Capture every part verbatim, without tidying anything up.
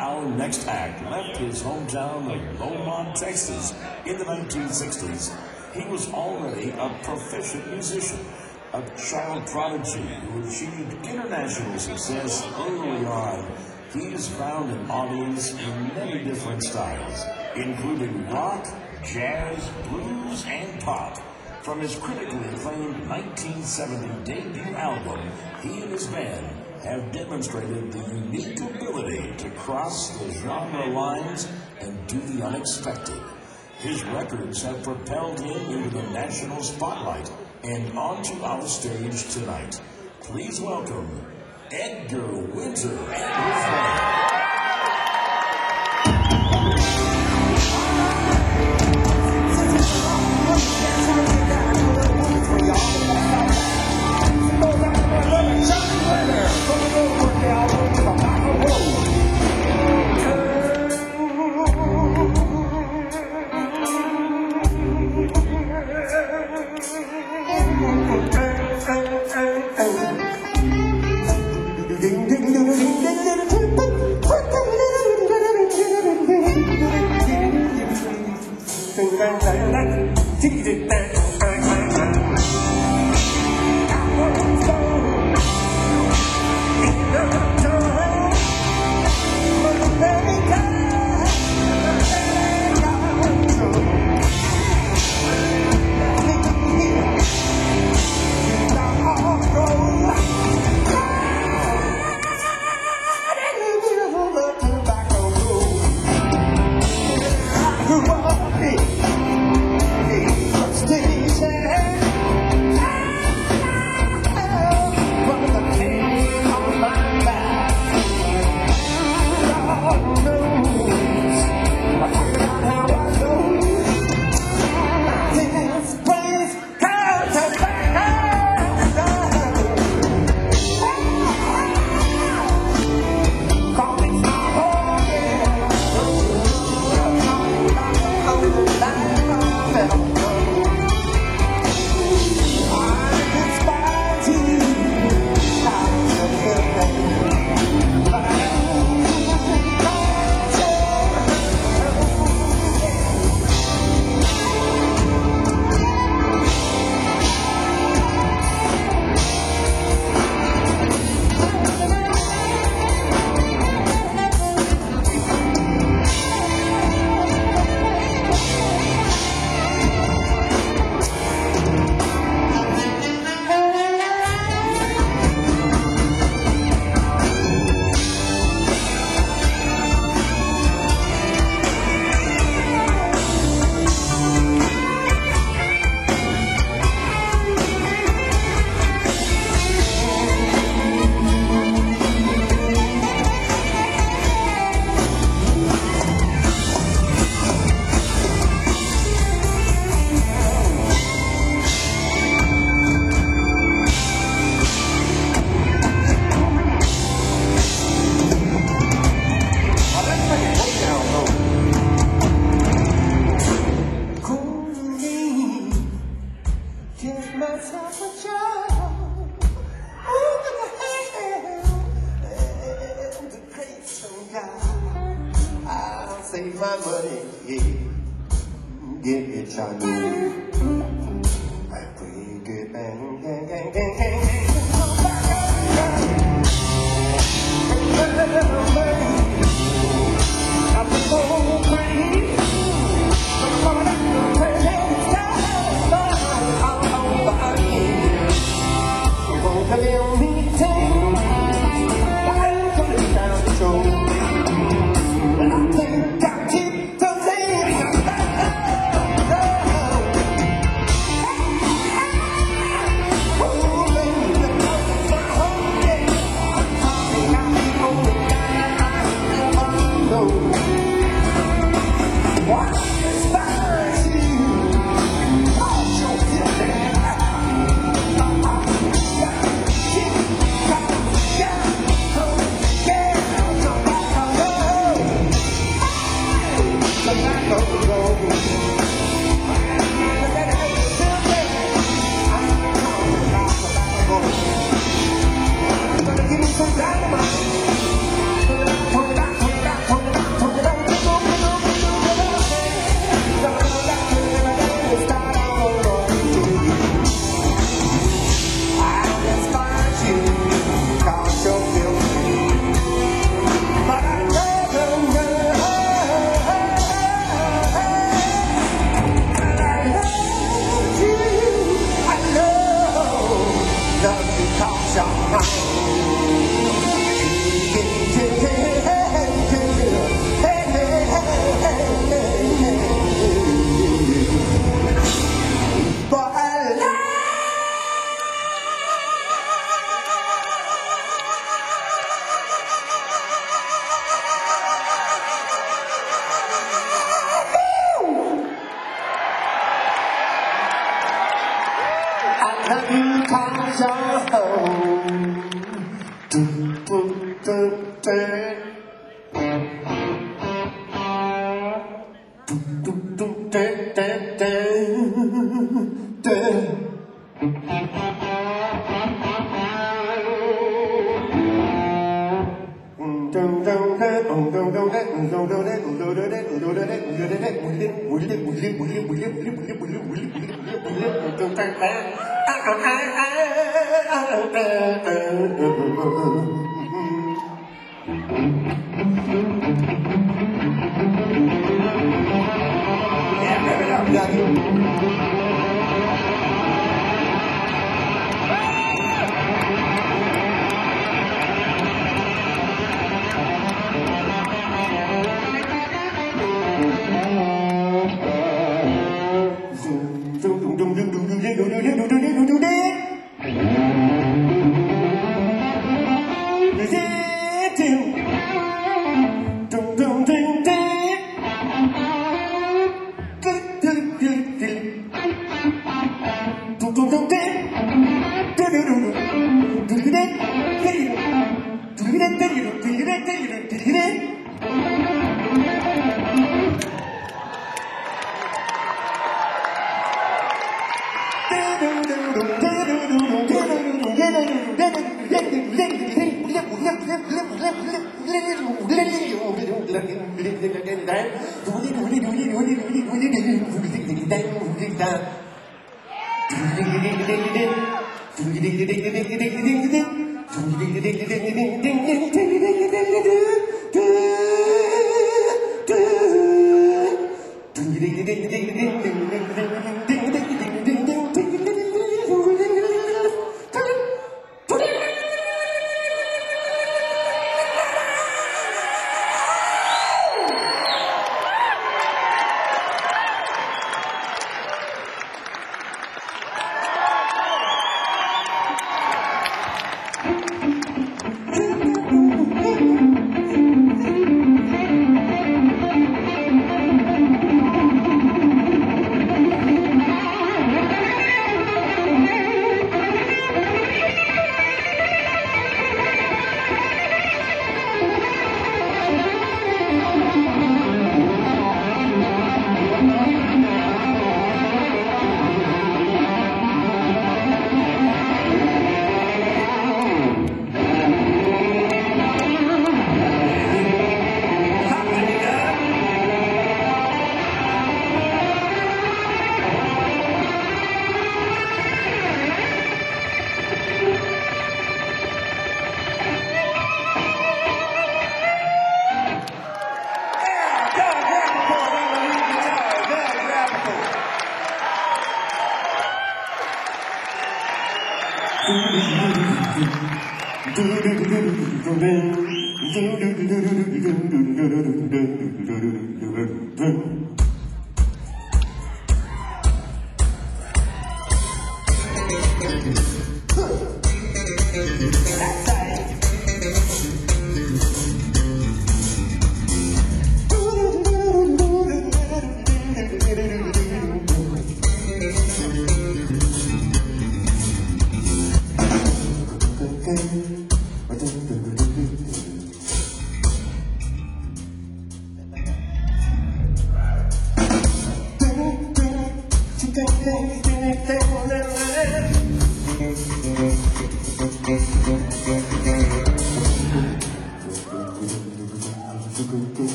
Our next act left his hometown of Beaumont, Texas in the nineteen sixties. He was already a proficient musician, a child prodigy who achieved international success early on. He has found an audience in many different styles, including rock, jazz, blues, and pop. From his critically acclaimed nineteen seventy debut album, he and his band have demonstrated the unique ability to cross the genre lines and do the unexpected. His records have propelled him into the national spotlight and onto our stage tonight. Please welcome Edgar Winter and his band. Save my money, yeah. Get it, I know. I bring it bang, gang, gang, gang, gang. I'm so crazy. I'm coming out the crazy. I'm over here. I'm gonna tell me things. I'm coming down the road. I think I keep the thing. Yeah.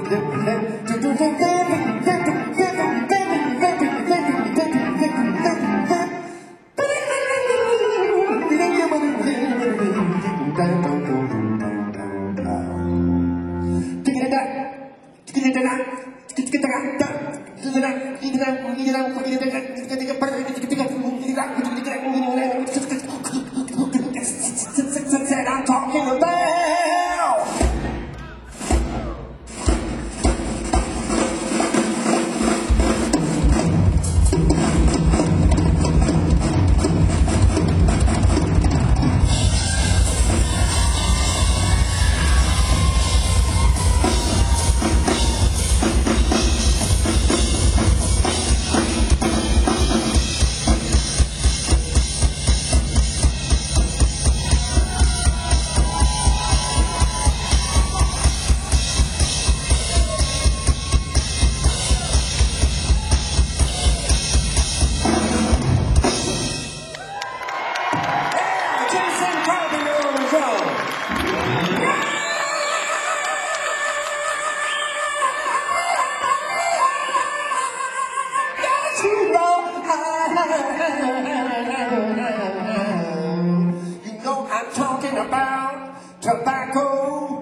I'm talking about. You know I'm talking about tobacco.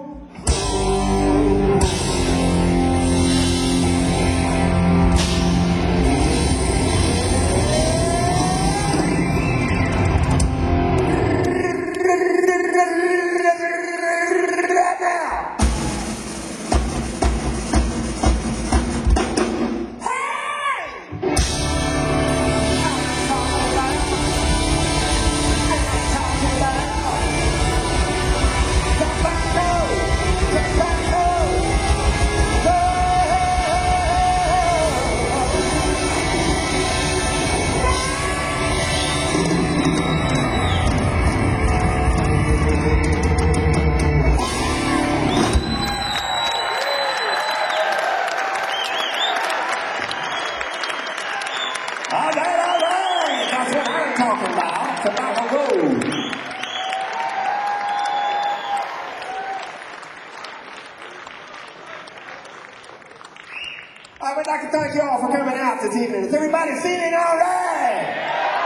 All right, all right, that's what I'm talking about, tobacco road. I would like to thank you all for coming out this evening. Is everybody feeling all right?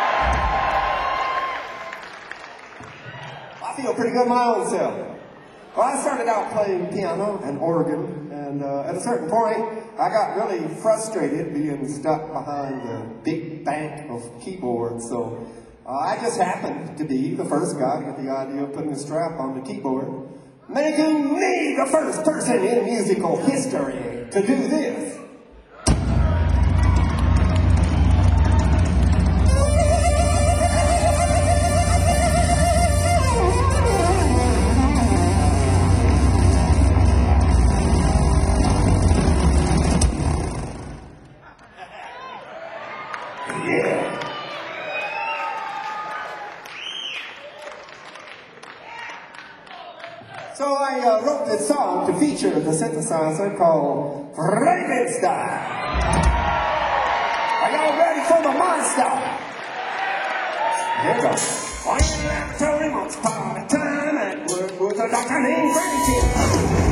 I feel pretty good my own self. Well, I started out playing piano and organ, and uh, at a certain point, I got really frustrated being stuck behind the big bank of keyboards, so uh, I just happened to be the first guy to get the idea of putting a strap on the keyboard, making me the first person in musical history to do this. Yeah. So I uh, wrote this song to feature the synthesizer called Frankenstein. Are y'all ready for the monster? Here it goes. One laboratory once upon a time at work with a doctor named Frankenstein.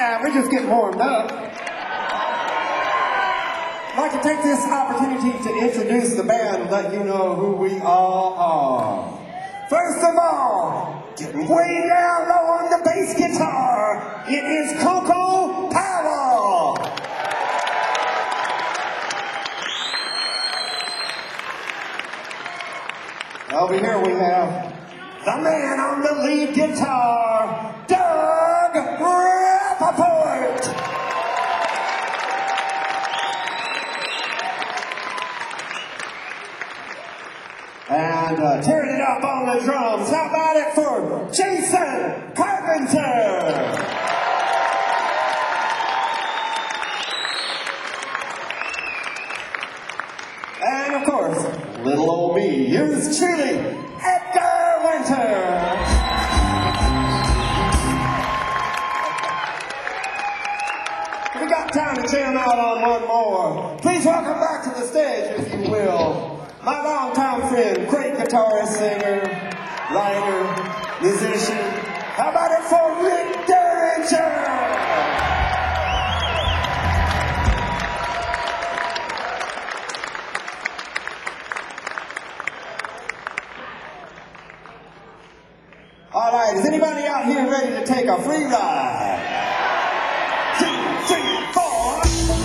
Yeah, we're just getting warmed up. I'd like to take this opportunity to introduce the band and let you know who we all are. First of all, getting way down low on the bass guitar, it is Coco Powell. Over here we have the man on the lead guitar, Doug Rappaport. And uh, tearing it up on the drums, how about it for Jason Carpenter? And of course, little old me, yours truly, Edgar Winter. We got time to jam out on one more. Please welcome back to the stage, if you will, my longtime friend, great guitarist, singer, writer, musician. How about it for Rick Derringer? All right, is anybody out here ready to take a free ride? Two, three, four.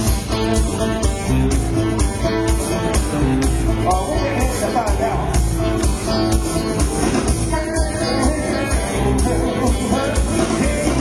Oh, we're going to find out.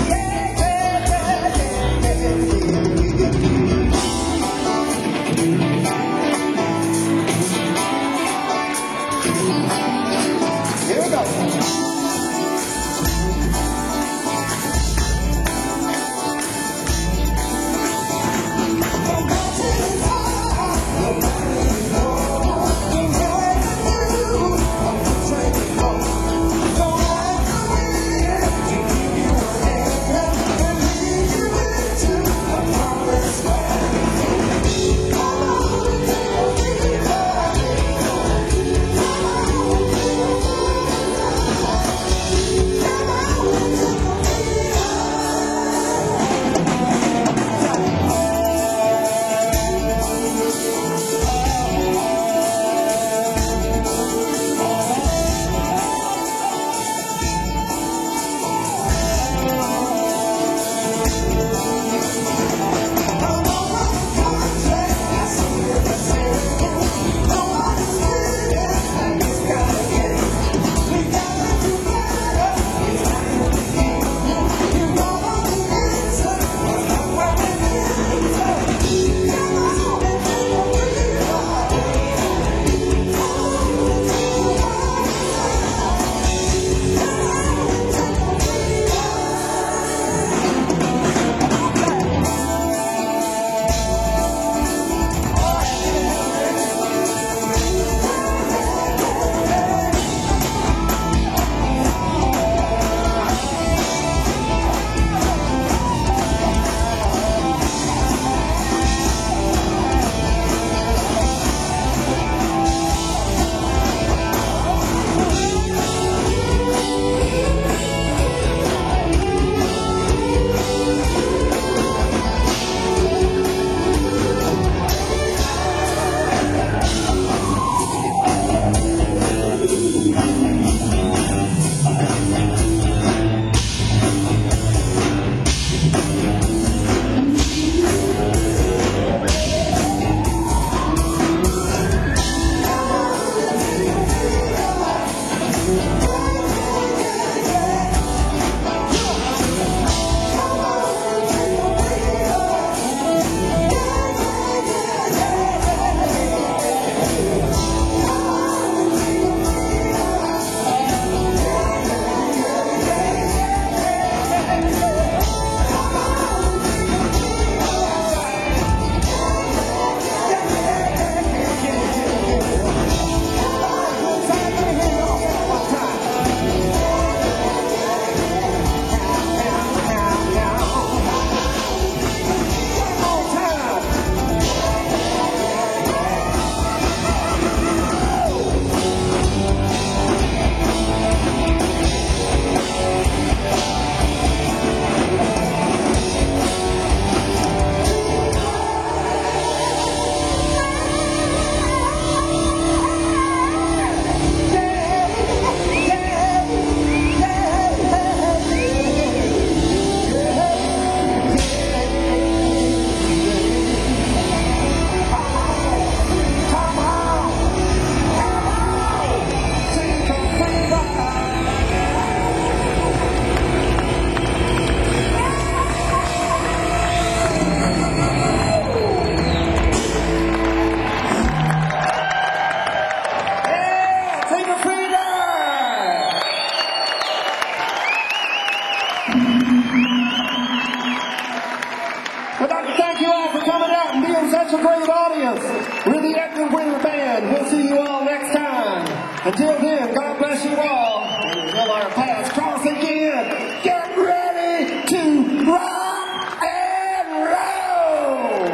you all for coming out and being such a great audience. We're the Edgar Winter Band. We'll see you all next time. Until then, God bless you all. And until our paths cross again, get ready to rock and roll.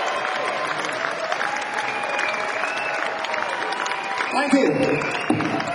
Thank you.